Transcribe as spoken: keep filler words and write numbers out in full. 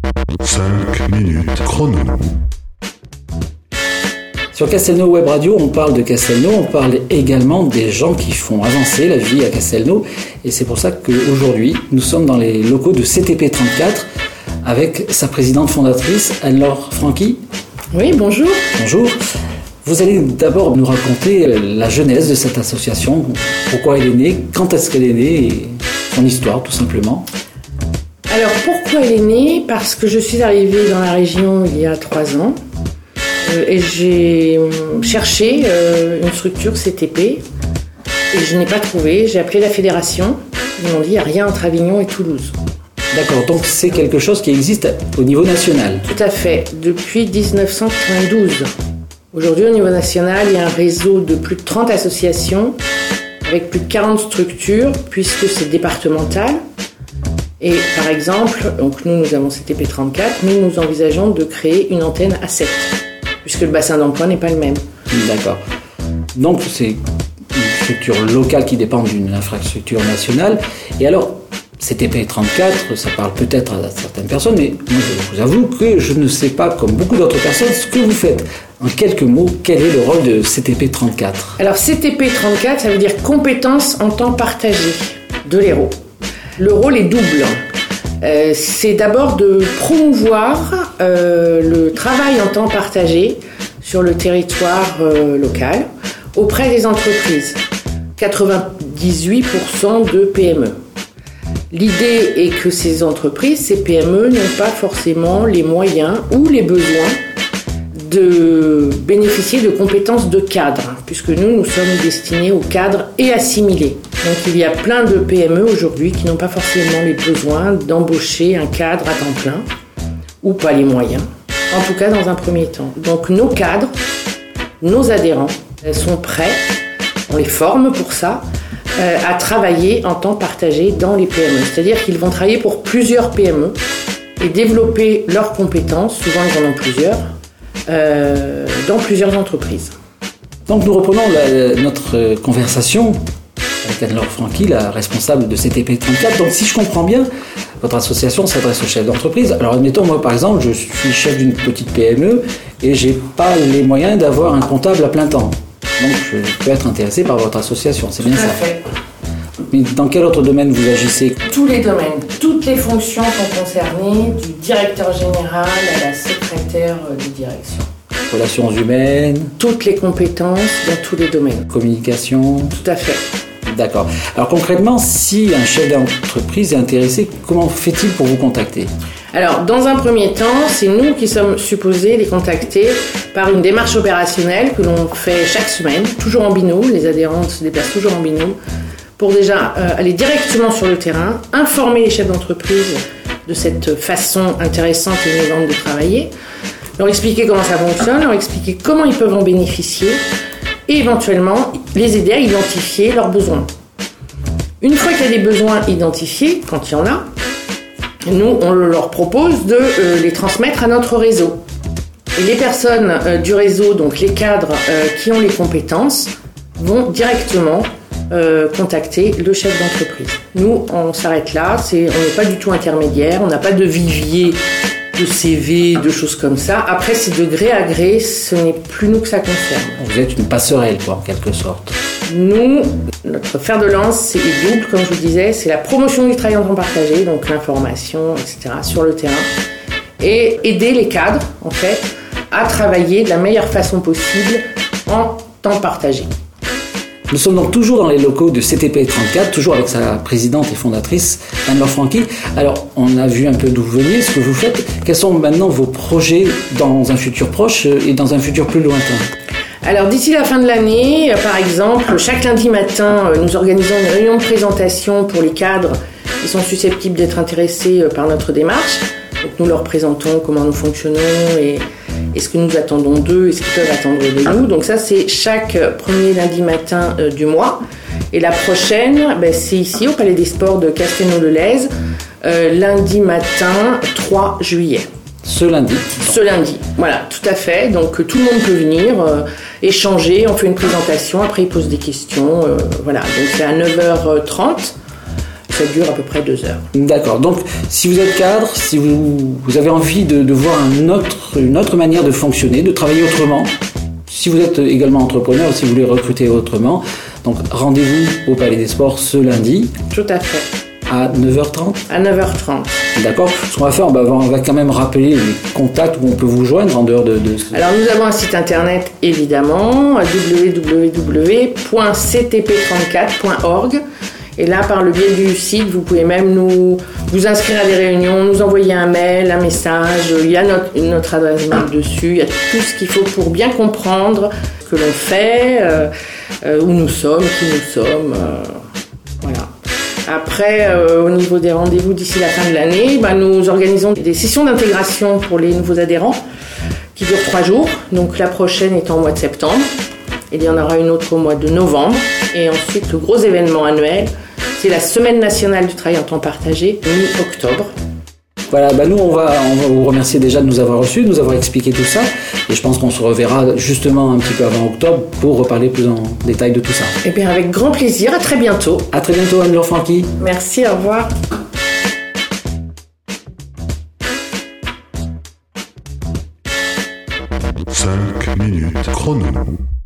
cinq minutes chrono. Sur Castelnau Web Radio, on parle de Castelnau, on parle également des gens qui font avancer la vie à Castelnau. Et c'est pour ça qu'aujourd'hui, nous sommes dans les locaux de C T P trente-quatre avec sa présidente fondatrice, Anne-Laure Franqui. Oui, bonjour. Bonjour. Vous allez d'abord nous raconter la genèse de cette association, pourquoi elle est née, quand est-ce qu'elle est née, et son histoire tout simplement. Alors pourquoi elle est née ? Parce que je suis arrivée dans la région il y a trois ans. Et j'ai cherché une structure C T P et je n'ai pas trouvé. J'ai appelé la fédération. Ils m'ont dit il n'y a rien entre Avignon et Toulouse. D'accord, donc c'est quelque chose qui existe au niveau national. Tout à fait, depuis dix-neuf cent quatre-vingt-douze. Aujourd'hui, au niveau national, il y a un réseau de plus de trente associations avec plus de quarante structures puisque c'est départemental. Et par exemple, donc nous, nous avons C T P trente-quatre, nous, nous envisageons de créer une antenne A sept. Puisque le bassin d'emploi n'est pas le même. D'accord. Donc c'est une structure locale qui dépend d'une infrastructure nationale. Et alors, C T P trente-quatre, ça parle peut-être à certaines personnes, mais moi je vous avoue que je ne sais pas, comme beaucoup d'autres personnes, ce que vous faites. En quelques mots, quel est le rôle de C T P trente-quatre ? Alors C T P trente-quatre, ça veut dire compétences en temps partagé de l'E R O. Le rôle est double. Euh, c'est d'abord de promouvoir euh, le travail en temps partagé sur le territoire euh, local auprès des entreprises. quatre-vingt-dix-huit pour cent de P M E. L'idée est que ces entreprises, ces P M E, n'ont pas forcément les moyens ou les besoins de bénéficier de compétences de cadre, puisque nous, nous sommes destinés aux cadres et assimilés. Donc il y a plein de P M E aujourd'hui qui n'ont pas forcément les besoins d'embaucher un cadre à temps plein, ou pas les moyens, en tout cas dans un premier temps. Donc nos cadres, nos adhérents sont prêts, on les forme pour ça, euh, à travailler en temps partagé dans les P M E. C'est-à-dire qu'ils vont travailler pour plusieurs P M E et développer leurs compétences, souvent ils en ont plusieurs, euh, dans plusieurs entreprises. Donc nous reprenons la, notre conversation avec Anne-Laure Franqui, la responsable de C T P trente-quatre. Donc si je comprends bien, votre association s'adresse aux chefs d'entreprise. Alors admettons, moi par exemple, je suis chef d'une petite P M E et j'ai pas les moyens d'avoir un comptable à plein temps. Donc je peux être intéressé par votre association, c'est bien ça ? Tout à fait. Mais dans quel autre domaine vous agissez ? Tous les domaines, toutes les fonctions sont concernées, du directeur général à la secrétaire de direction. Relations humaines ? Toutes les compétences dans tous les domaines. Communication ? Tout à fait. D'accord. Alors concrètement, si un chef d'entreprise est intéressé, comment fait-il pour vous contacter ? Alors, dans un premier temps, c'est nous qui sommes supposés les contacter par une démarche opérationnelle que l'on fait chaque semaine, toujours en binôme. Les adhérents se déplacent toujours en binôme pour déjà euh, aller directement sur le terrain, informer les chefs d'entreprise de cette façon intéressante et innovante de travailler, leur expliquer comment ça fonctionne, leur expliquer comment ils peuvent en bénéficier et éventuellement les aider à identifier leurs besoins. Une fois qu'il y a des besoins identifiés, quand il y en a, nous, on leur propose de euh, les transmettre à notre réseau. Et les personnes euh, du réseau, donc les cadres euh, qui ont les compétences, vont directement euh, contacter le chef d'entreprise. Nous, on s'arrête là, c'est, on n'est pas du tout intermédiaire, on n'a pas de vivier de C V, de choses comme ça. Après, c'est de gré à gré, ce n'est plus nous que ça concerne. Vous êtes une passerelle, quoi, en quelque sorte. Nous, notre fer de lance, c'est double, comme je vous disais, c'est la promotion du travail en temps partagé, donc l'information, et cetera, sur le terrain, et aider les cadres, en fait, à travailler de la meilleure façon possible en temps partagé. Nous sommes donc toujours dans les locaux de C T P trente-quatre, toujours avec sa présidente et fondatrice, Anne-Laure Franqui. Alors, on a vu un peu d'où vous veniez, ce que vous faites. Quels sont maintenant vos projets dans un futur proche et dans un futur plus lointain ? Alors d'ici la fin de l'année, par exemple, chaque lundi matin, nous organisons une réunion de présentation pour les cadres qui sont susceptibles d'être intéressés par notre démarche. Donc nous leur présentons comment nous fonctionnons et, et ce que nous attendons d'eux et ce qu'ils peuvent attendre de nous. Donc ça, c'est chaque premier lundi matin euh, du mois. Et la prochaine, ben, c'est ici au Palais des Sports de Castelnau-le-Lez, euh, lundi matin trois juillet. Ce lundi. Ce lundi, voilà, tout à fait. Donc tout le monde peut venir euh, échanger, on fait une présentation, après ils posent des questions, euh, voilà. Donc c'est à neuf heures trente. ça dure à peu près deux heures. D'accord. Donc, si vous êtes cadre, si vous, vous avez envie de, de voir un autre, une autre manière de fonctionner, de travailler autrement, si vous êtes également entrepreneur, si vous voulez recruter autrement, donc rendez-vous au Palais des Sports ce lundi. Tout à fait. À neuf heures trente. À neuf heures trente. D'accord. Ce qu'on va faire, on va, on va quand même rappeler les contacts où on peut vous joindre en dehors de... de... Alors, nous avons un site internet, évidemment, w w w point c t p trente-quatre point org. Et là, par le biais du site, vous pouvez même nous vous inscrire à des réunions, nous envoyer un mail, un message. Il y a notre, notre adresse mail dessus. Il y a tout ce qu'il faut pour bien comprendre ce que l'on fait, euh, euh, où nous sommes, qui nous sommes. Euh, voilà. Après, euh, au niveau des rendez-vous d'ici la fin de l'année, bah, nous organisons des sessions d'intégration pour les nouveaux adhérents qui durent trois jours. Donc la prochaine est en mois de septembre. Il y en aura une autre au mois de novembre. Et ensuite, le gros événement annuel, c'est la Semaine nationale du travail en temps partagé, mi-octobre. Voilà, bah nous, on va, on va vous remercier déjà de nous avoir reçus, de nous avoir expliqué tout ça. Et je pense qu'on se reverra justement un petit peu avant octobre pour reparler plus en détail de tout ça. Eh bien, avec grand plaisir. À très bientôt. À très bientôt, Anne-Laure Franqui. Merci, au revoir. cinq minutes chrono.